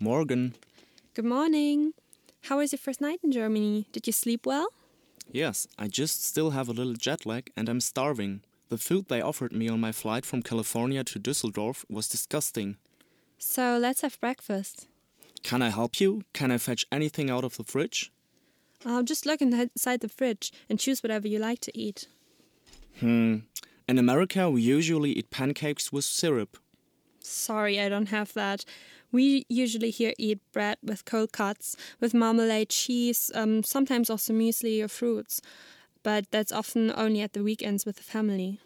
Morgen. Good morning. How was your first night in Germany? Did you sleep well? Yes, I just still have a little jet lag and I'm starving. The food they offered me on my flight from California to Düsseldorf was disgusting. So let's have breakfast. Can I help you? Can I fetch anything out of the fridge? Just look inside the fridge and choose whatever you like to eat. In America, we usually eat pancakes with syrup. Sorry, I don't have that. We usually here eat bread with cold cuts, with marmalade, cheese, sometimes also muesli or fruits. But that's often only at the weekends with the family.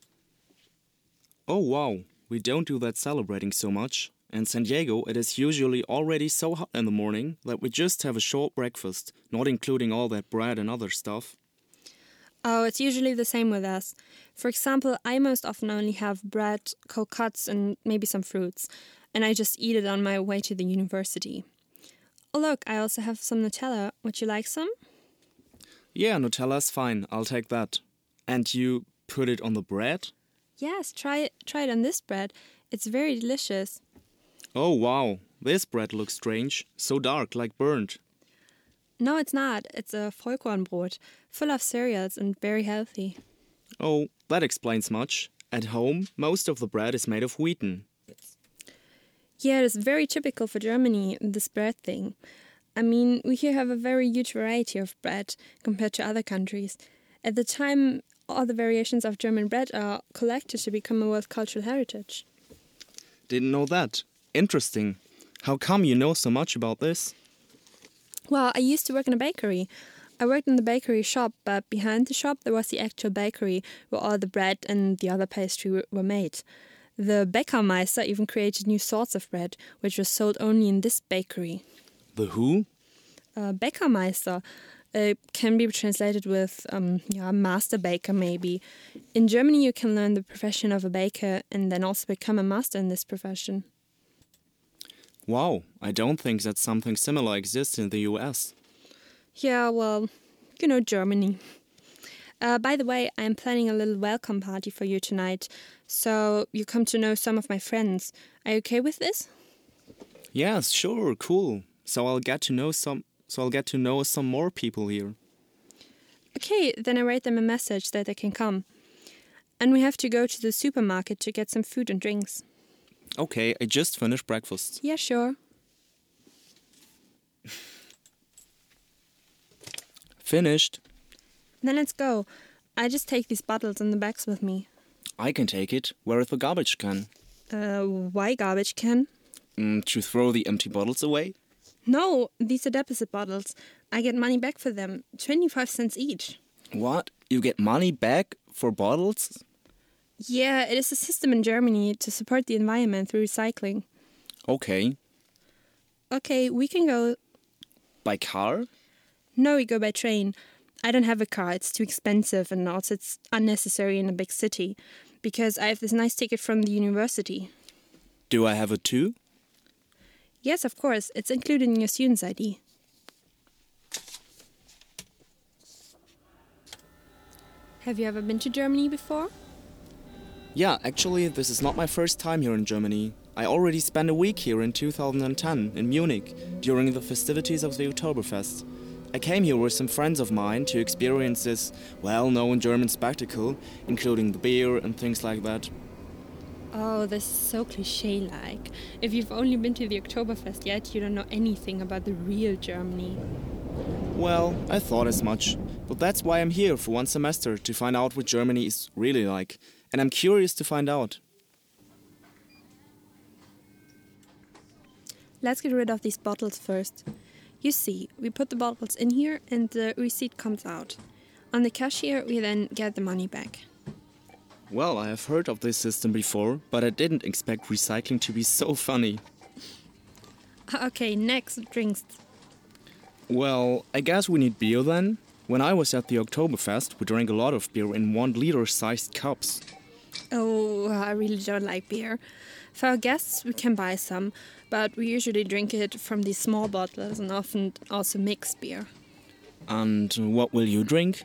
Oh wow, we don't do that celebrating so much. In San Diego, it is usually already so hot in the morning that we just have a short breakfast, not including all that bread and other stuff. Oh, it's usually the same with us. For example, I most often only have bread, cold cuts, and maybe some fruits. And I just eat it on my way to the university. Oh look, I also have some Nutella. Would you like some? Yeah, Nutella's fine, I'll take that. And you put it on the bread? Yes, try it on this bread. It's very delicious. Oh wow, this bread looks strange, so dark, like burnt. No, it's not. It's a Vollkornbrot, full of cereals and very healthy. Oh, that explains much. At home, most of the bread is made of wheaten. Yeah, it's very typical for Germany, this bread thing. I mean, we here have a very huge variety of bread compared to other countries. At the time, all the variations of German bread are collected to become a World Cultural Heritage. Didn't know that. Interesting. How come you know so much about this? Well, I used to work in a bakery. I worked in the bakery shop, but behind the shop there was the actual bakery where all the bread and the other pastry were made. The Bäckermeister even created new sorts of bread, which was sold only in this bakery. The who? Bäckermeister can be translated with master baker maybe. In Germany you can learn the profession of a baker and then also become a master in this profession. Wow, I don't think that something similar exists in the US. Yeah, well, you know, Germany. By the way, I'm planning a little welcome party for you tonight, so you come to know some of my friends. Are you okay with this? Yes, sure, cool. So I'll get to know some more people here. Okay, then I write them a message that they can come. And we have to go to the supermarket to get some food and drinks. Okay, I just finished breakfast. Yeah, sure. Finished. Then let's go. I just take these bottles and the bags with me. I can take it. Where is the garbage can? Why garbage can? To throw the empty bottles away? No, these are deposit bottles. I get money back for them, 25 cents each. What? You get money back for bottles? Yeah, it is a system in Germany to support the environment through recycling. Okay. Okay, we can go. By car? No, we go by train. I don't have a car, it's too expensive and also it's unnecessary in a big city. Because I have this nice ticket from the university. Do I have it too? Yes, of course. It's included in your student's ID. Have you ever been to Germany before? Yeah, actually, this is not my first time here in Germany. I already spent a week here in 2010 in Munich during the festivities of the Oktoberfest. I came here with some friends of mine to experience this well-known German spectacle, including the beer and things like that. Oh, this is so cliché-like. If you've only been to the Oktoberfest yet, you don't know anything about the real Germany. Well, I thought as much. But that's why I'm here for one semester, to find out what Germany is really like. And I'm curious to find out. Let's get rid of these bottles first. You see, we put the bottles in here and the receipt comes out. On the cashier, we then get the money back. Well, I have heard of this system before, but I didn't expect recycling to be so funny. Okay, next, drinks. Well, I guess we need beer then. When I was at the Oktoberfest, we drank a lot of beer in 1-liter-sized cups. Oh, I really don't like beer. For our guests, we can buy some, but we usually drink it from these small bottles and often also mixed beer. And what will you drink?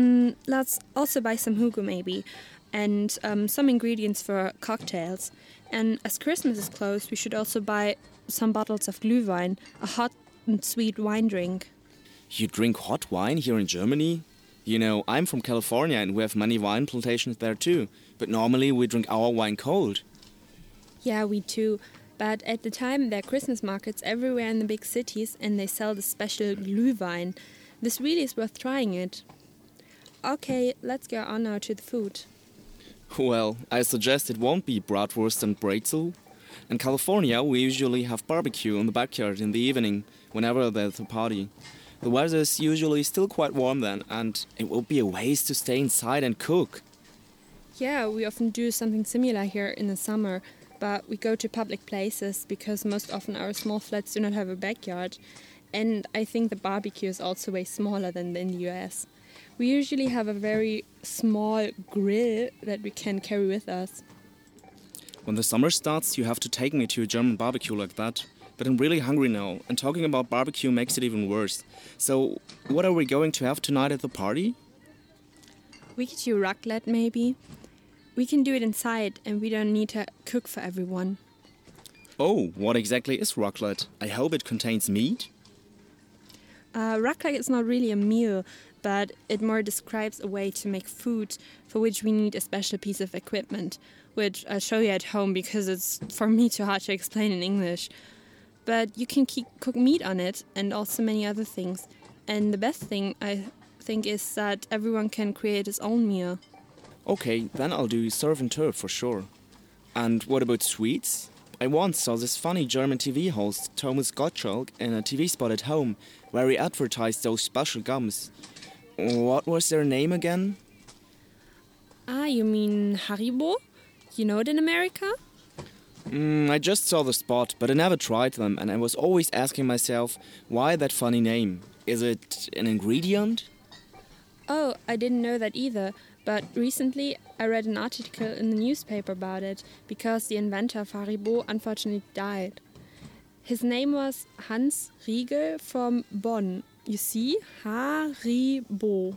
Let's also buy some Hugo maybe, and some ingredients for cocktails. And as Christmas is close, we should also buy some bottles of Glühwein, a hot and sweet wine drink. You drink hot wine here in Germany? You know, I'm from California and we have many wine plantations there too. But normally we drink our wine cold. Yeah, we too. But at the time, there are Christmas markets everywhere in the big cities and they sell the special Glühwein. This really is worth trying it. Okay, let's go on now to the food. Well, I suggest it won't be bratwurst and brezel. In California, we usually have barbecue in the backyard in the evening, whenever there's a party. The weather is usually still quite warm then, and it will be a waste to stay inside and cook. Yeah, we often do something similar here in the summer, but we go to public places because most often our small flats do not have a backyard. And I think the barbecue is also way smaller than in the US. We usually have a very small grill that we can carry with us. When the summer starts, you have to take me to a German barbecue like that. But I'm really hungry now, and talking about barbecue makes it even worse. So, what are we going to have tonight at the party? We could do raclette maybe. We can do it inside and we don't need to cook for everyone. Oh, what exactly is raclette? I hope it contains meat? Raclette is not really a meal, but it more describes a way to make food for which we need a special piece of equipment, which I'll show you at home because it's for me too hard to explain in English. But you can cook meat on it and also many other things. And the best thing, I think, is that everyone can create his own meal. Okay, then I'll do surf and turf for sure. And what about sweets? I once saw this funny German TV host, Thomas Gottschalk, in a TV spot at home, where he advertised those special gums. What was their name again? Ah, you mean Haribo? You know it in America? I just saw the spot, but I never tried them, and I was always asking myself, why that funny name? Is it an ingredient? Oh, I didn't know that either, but recently I read an article in the newspaper about it, because the inventor of Haribo unfortunately died. His name was Hans Riegel from Bonn. You see, Haribo.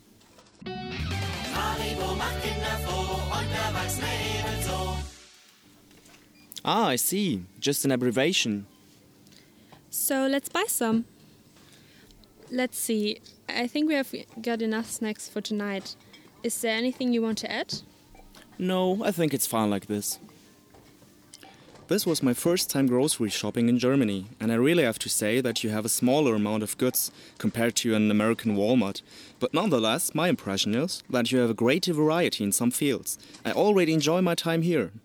Haribo macht Kinder froh und Erwachsene ebenso. Ah, I see. Just an abbreviation. So let's buy some. Let's see. I think we have got enough snacks for tonight. Is there anything you want to add? No, I think it's fine like this. This was my first time grocery shopping in Germany, and I really have to say that you have a smaller amount of goods compared to an American Walmart. But nonetheless, my impression is that you have a great variety in some fields. I already enjoy my time here.